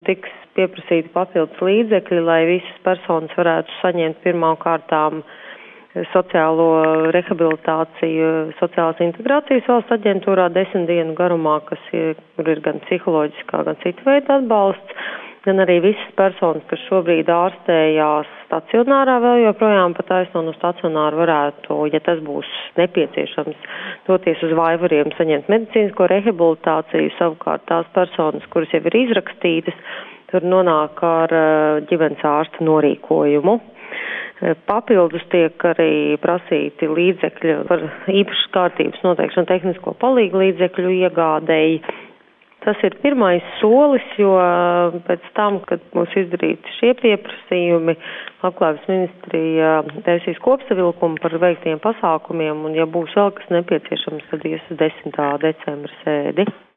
tiks pieprasīti papildus līdzekļi, lai visas personas varētu saņemt pirmām kārtām sociālo rehabilitāciju, sociālās integrācijas valsts aģentūrā 10 dienu garumā, kur ir gan psiholoģiskā, gan cita veida atbalsts, gan arī visas personas, kas šobrīd ārstējās stacionārā, vēl joprojām pa taisno no stacionāra varētu, ja tas būs nepieciešams, doties uz Vaivariem, saņemt medicīnisko rehabilitāciju. Savukārt tās personas, kuras jau ir izrakstītas, tur nonāk ar ģimenes ārsta norīkojumu. Papildus tiek arī prasīti līdzekļi par īpašas kārtības noteikšanu tehnisko palīgu līdzekļu iegādēji. Tas ir pirmais solis, jo pēc tam, kad būs izdarīti šie pieprasījumi, Labklājības ministrija taisīs kopsavilkumu par veiktiem pasākumiem, un ja būs vēl kas nepieciešams, tad ies uz 10. decembra sēdi.